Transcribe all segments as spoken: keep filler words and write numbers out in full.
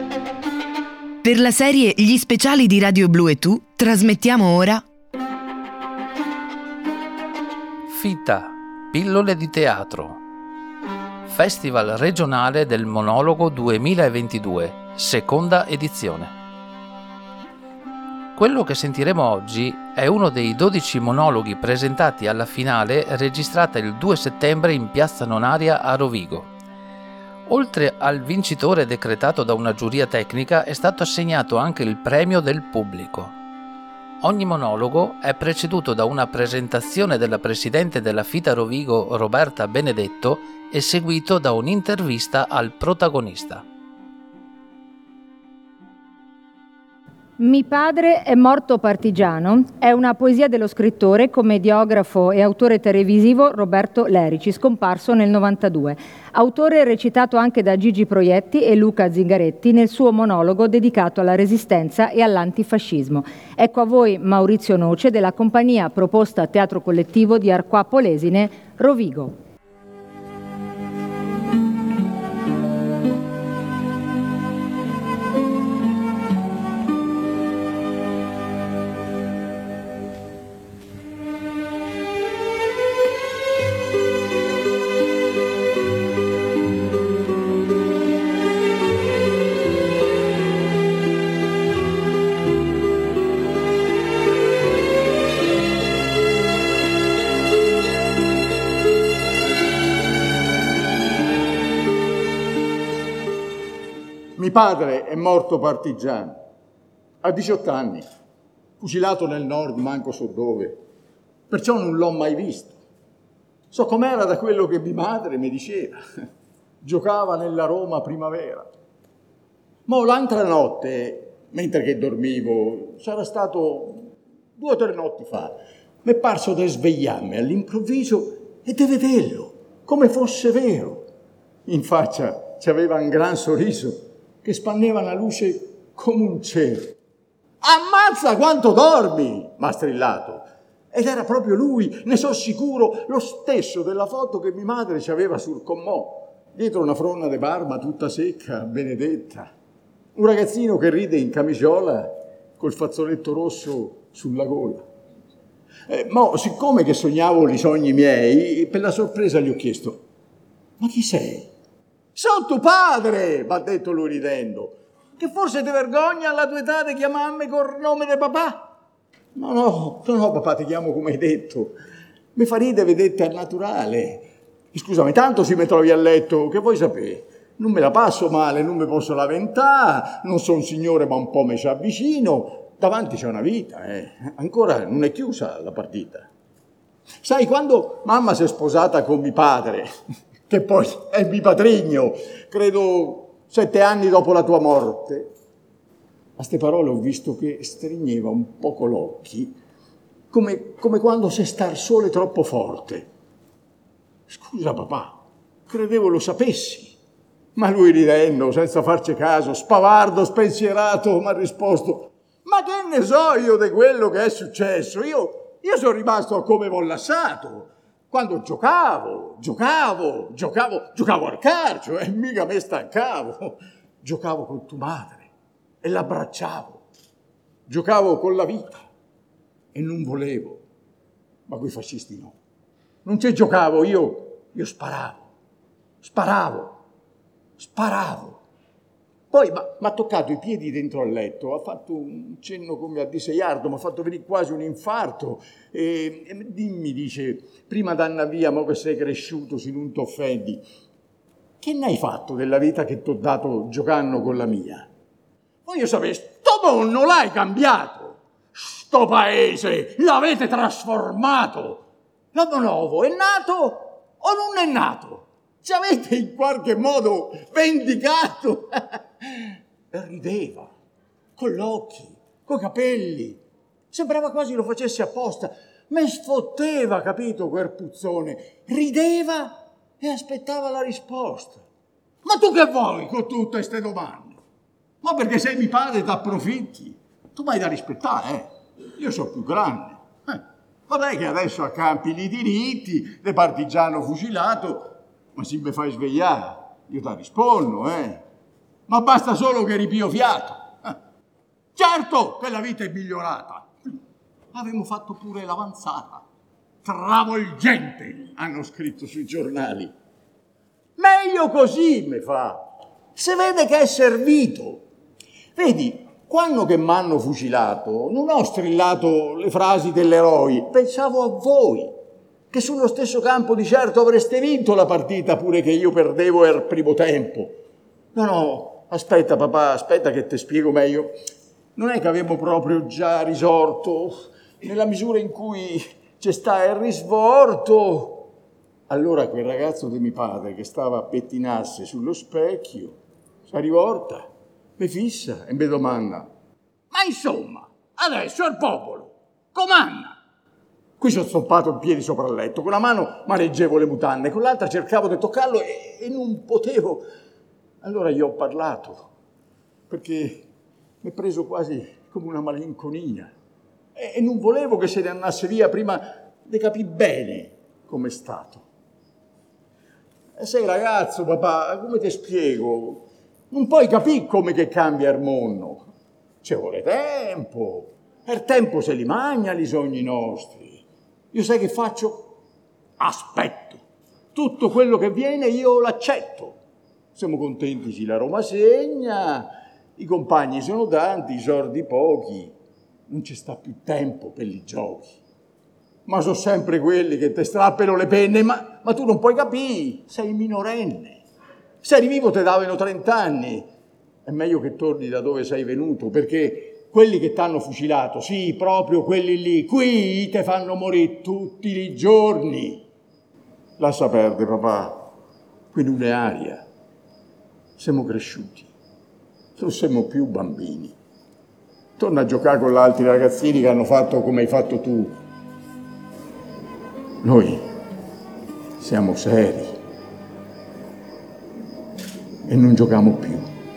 Per la serie Gli speciali di Radio Blu e Tu trasmettiamo ora Fita, pillole di teatro. Festival regionale del monologo duemilaventidue, seconda edizione. Quello che sentiremo oggi è uno dei dodici monologhi presentati alla finale registrata il due settembre in Piazza Nonaria a Rovigo. Oltre al vincitore decretato da una giuria tecnica è stato assegnato anche il premio del pubblico. Ogni monologo è preceduto da una presentazione della presidente della Fita Rovigo Roberta Benedetto e seguito da un'intervista al protagonista. Mi padre è morto partigiano è una poesia dello scrittore, commediografo e autore televisivo Roberto Lerici, scomparso nel novantadue. Autore recitato anche da Gigi Proietti e Luca Zingaretti nel suo monologo dedicato alla resistenza e all'antifascismo. Ecco a voi Maurizio Noce della compagnia proposta Teatro Collettivo di Arquà Polesine, Rovigo. Mio padre è morto partigiano, a diciotto anni, fucilato nel nord, manco so dove, perciò non l'ho mai visto. So com'era da quello che mia madre mi diceva, giocava nella Roma primavera. Ma l'altra notte, mentre che dormivo, sarà stato due o tre notti fa, mi è parso di svegliarmi all'improvviso e di vederlo, come fosse vero. In faccia c'aveva un gran sorriso, che spanneva una luce come un cielo. Ammazza quanto dormi, m'ha strillato. Ed era proprio lui, ne so sicuro, lo stesso della foto che mia madre ci aveva sul commò, dietro una fronna di barba tutta secca, benedetta. Un ragazzino che ride in camiciola col fazzoletto rosso sulla gola. Eh, ma siccome che sognavo i sogni miei, per la sorpresa gli ho chiesto: ma chi sei? Sono tuo padre, m'ha detto lui ridendo, che forse ti vergogna alla tua età di chiamarmi col nome di papà? No, no, no, no, papà, ti chiamo come hai detto. Mi fa ridere, vedete, è naturale. Scusami, tanto si mi trovi a letto, che vuoi sapere? Non me la passo male, non mi posso lamentare, non sono un signore ma un po' mi ci avvicino, davanti c'è una vita, eh. Ancora non è chiusa la partita. Sai, quando mamma si è sposata con mio padre, che poi è mio patrigno, credo sette anni dopo la tua morte, a ste parole ho visto che stringeva un poco l'occhi, come, come quando se star sole troppo forte. Scusa papà, credevo lo sapessi. Ma lui ridendo, senza farci caso, spavardo, spensierato, mi ha risposto: ma che ne so io di quello che è successo? Io, io sono rimasto come vollassato. Quando giocavo, giocavo, giocavo, giocavo al calcio e mica me stancavo. Giocavo con tua madre e l'abbracciavo. Giocavo con la vita e non volevo. Ma quei fascisti no. Non ci giocavo, io, io sparavo, sparavo, sparavo. Poi mi ha toccato i piedi dentro al letto, ha fatto un cenno come a diseiardo, mi ha fatto venire quasi un infarto. E, e dimmi, dice, prima d'anna via, mo che sei cresciuto, se non t'offendi, che ne hai fatto della vita che t'ho dato giocando con la mia? Voglio sapere, sto mondo l'hai cambiato, sto paese l'avete trasformato. L'uomo nuovo è nato o non è nato? Ci avete in qualche modo vendicato? E rideva, con gli occhi, coi capelli. Sembrava quasi lo facesse apposta. Me sfotteva, capito, quel puzzone. Rideva e aspettava la risposta. Ma tu che vuoi con tutte queste domande? Ma perché sei mio padre t'approfitti? Tu m'hai da rispettare, eh? Io sono più grande. Eh. Vabbè che adesso accampi i diritti, del partigiano fucilato, ma se mi fai svegliare, io ti rispondo, eh? ma basta solo che ripio fiato. Certo che la vita è migliorata. Avevamo fatto pure l'avanzata. Travolgente, hanno scritto sui giornali. Meglio così, mi fa. Si vede che è servito. Vedi, quando che m'hanno fucilato, non ho strillato le frasi dell'eroe, pensavo a voi, che sullo stesso campo di certo avreste vinto la partita pure che io perdevo al primo tempo. No, no, aspetta papà, aspetta che ti spiego meglio. Non è che avevo proprio già risorto, nella misura in cui c'è sta il risvolto. Allora quel ragazzo di mio padre che stava a pettinarsi sullo specchio, si rivolta, mi fissa e mi domanda: ma insomma, adesso il popolo comanda? Qui sono stoppato in piedi sopra il letto, con una mano maneggevo le mutande, con l'altra cercavo di toccarlo e, e non potevo. Allora gli ho parlato, perché mi è preso quasi come una malinconia e, e non volevo che se ne andasse via prima di capire bene com'è stato. E sei ragazzo, papà, come ti spiego? Non puoi capire come che cambia il mondo. Ci vuole tempo, e il tempo se li mangia i sogni nostri. Io sai che faccio? Aspetto. Tutto quello che viene io l'accetto. Siamo contenti se la Roma segna, i compagni sono tanti, i sordi pochi. Non ci sta più tempo per i giochi. Ma sono sempre quelli che ti strappano le penne, ma, ma tu non puoi capire, sei minorenne. Se eri vivo ti davano trent'anni. È meglio che torni da dove sei venuto, perché quelli che t'hanno fucilato, sì, proprio quelli lì, qui te fanno morire tutti i giorni. Lascia perdere, papà, qui non è aria. Siamo cresciuti, non siamo più bambini. Torna a giocare con gli altri ragazzini che hanno fatto come hai fatto tu. Noi siamo seri e non giochiamo più.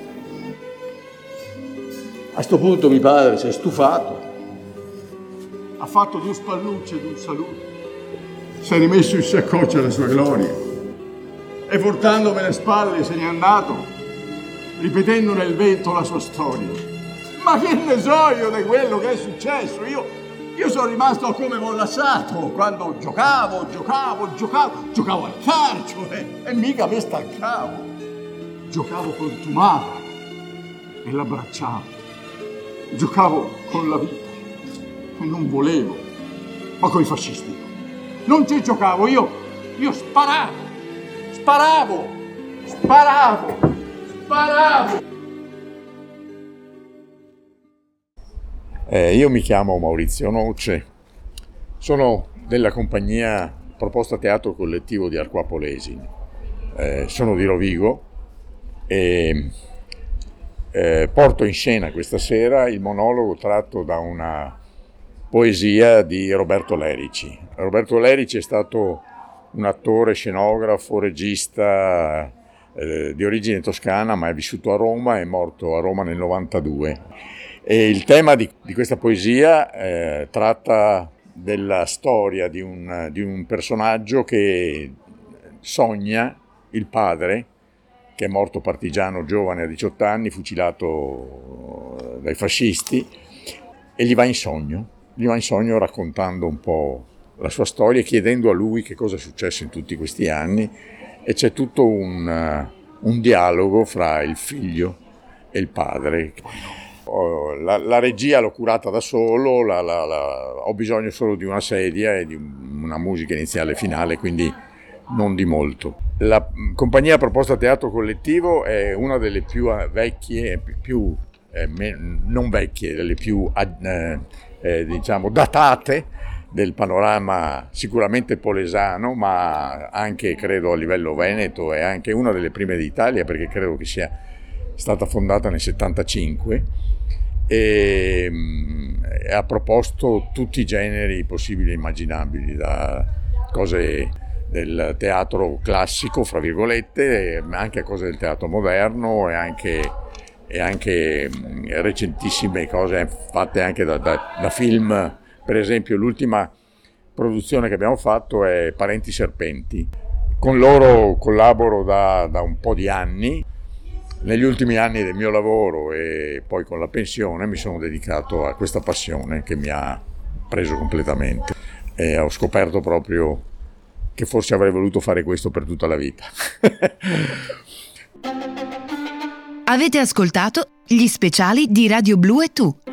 A sto punto mio padre si è stufato, ha fatto due spallucce ed un saluto, si è rimesso in saccoccia alla sua gloria e portandomi le spalle se n'è andato, ripetendo nel vento la sua storia. Ma che ne so io di quello che è successo? Io, io sono rimasto come m'ho lasciato quando giocavo, giocavo, giocavo, giocavo al calcio e, e mica mi stancavo. Giocavo con tua madre e l'abbracciavo. Giocavo con la vita e non volevo, ma con i fascisti non ci giocavo, io, io sparavo, sparavo, sparavo, sparavo. Eh, io mi chiamo Maurizio Noce, sono della compagnia Proposta Teatro Collettivo di Arquapo Lesin, eh, sono di Rovigo e Eh, porto in scena questa sera il monologo tratto da una poesia di Roberto Lerici. Roberto Lerici è stato un attore, scenografo, regista eh, di origine toscana, ma è vissuto a Roma, è morto a Roma nel novantadue. E il tema di, di questa poesia eh, tratta della storia di un, di un personaggio che sogna il padre, che è morto partigiano giovane a diciotto anni, fucilato dai fascisti, e gli va in sogno, gli va in sogno raccontando un po' la sua storia e chiedendo a lui che cosa è successo in tutti questi anni, e c'è tutto un, un dialogo fra il figlio e il padre. La, la regia l'ho curata da solo, la, la, la, ho bisogno solo di una sedia e di una musica iniziale e finale, quindi non di molto. La compagnia Proposta Teatro Collettivo è una delle più vecchie, più eh, non vecchie, delle più eh, eh, diciamo datate del panorama sicuramente polesano, ma anche credo a livello veneto, è anche una delle prime d'Italia, perché credo che sia stata fondata nel settantacinque e, e ha proposto tutti i generi possibili e immaginabili, da cose del teatro classico, fra virgolette, ma anche a cose del teatro moderno e anche, e anche recentissime cose fatte anche da, da, da film. Per esempio l'ultima produzione che abbiamo fatto è Parenti Serpenti. Con loro collaboro da, da un po' di anni, Negli ultimi anni del mio lavoro e poi con la pensione mi sono dedicato a questa passione che mi ha preso completamente e ho scoperto proprio che forse avrei voluto fare questo per tutta la vita. Avete ascoltato gli speciali di Radio Blu e Tu.